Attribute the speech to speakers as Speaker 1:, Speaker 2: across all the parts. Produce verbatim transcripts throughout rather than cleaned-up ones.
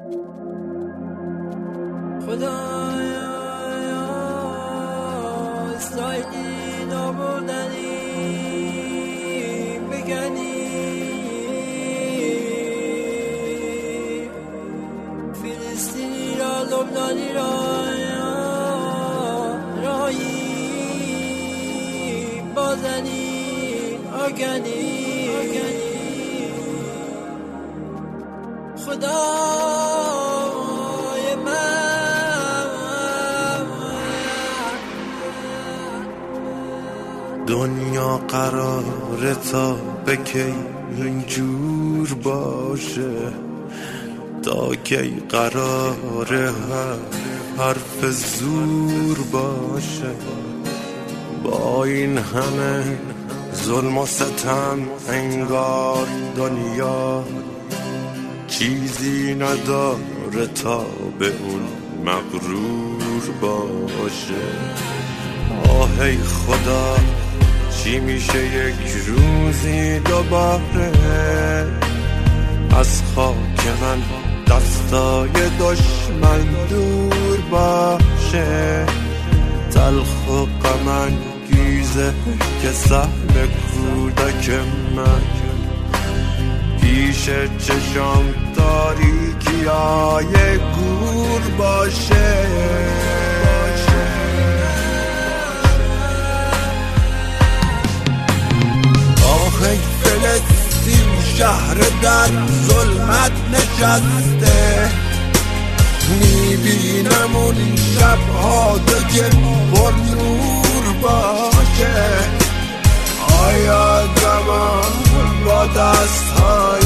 Speaker 1: خدایا اسرائیلی نابردنی بگنی، فلسطینی را لبنانی را راهی بازنی آگنی خدای من.
Speaker 2: دنیا قراره تا به کی اینجور باشه؟ تا کی قراره حرف زور باشه؟ با این همه ظلم و ستم انگار دنیا چیزی نداره تا به اون مغرور باشه. آه ای خدا، چی میشه یک روزی دوباره از خاک من دستای دشمن دور باشه؟ تلخ و غم انگیزه که سهم کودک من پیش چشم تاریکی های گور باشه. آه ای فلسطین شهر در ظلمت نشسته، میبینم اون شبها که پر نور باشه. آیا زمان با دستهای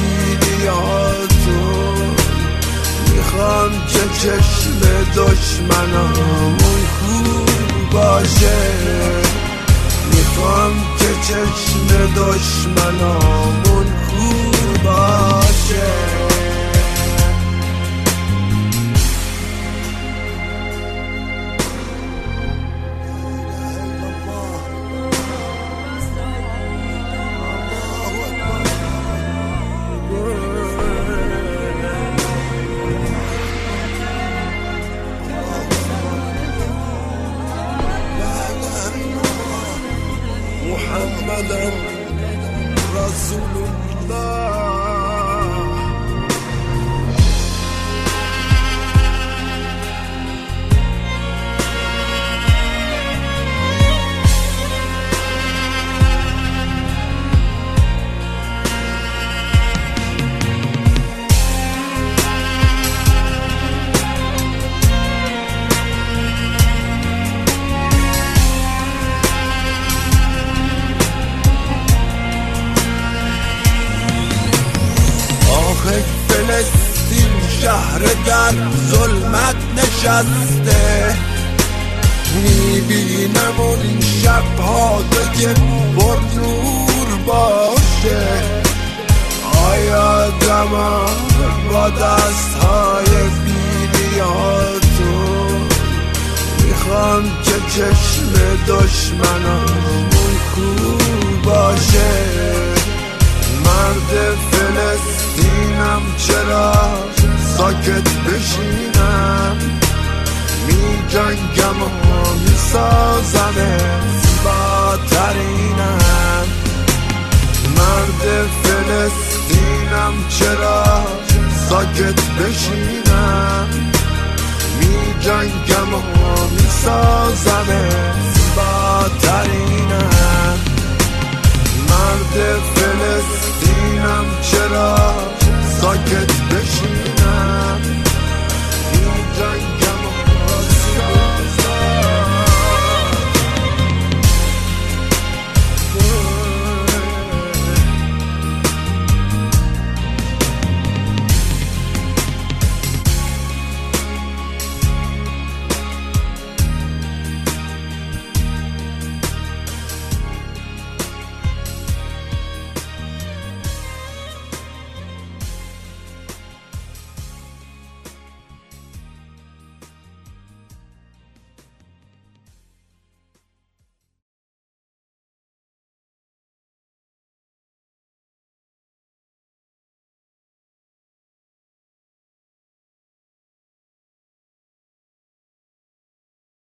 Speaker 2: بیدیاتون میخوام که چشم دشمنامون کور باشه؟ میخوام که چشم دشمنامون کور باشه. محمد رسول الله. فلسطین شهر در ظلمت نشسته، میبینم اون شبها که پر نور باشه. آیا زمان با دستهای بیدیاتون میخوام که چشم دشمنامون کور باشه؟ مرد فلسطینم چرا ساکت بشینم؟ می جنگم و می سازم زیباترینم. مرد فلسطینم چرا ساکت بشینم؟ می جنگم و می سازم زیباترینم. مرد فلسطینم چرا ساکت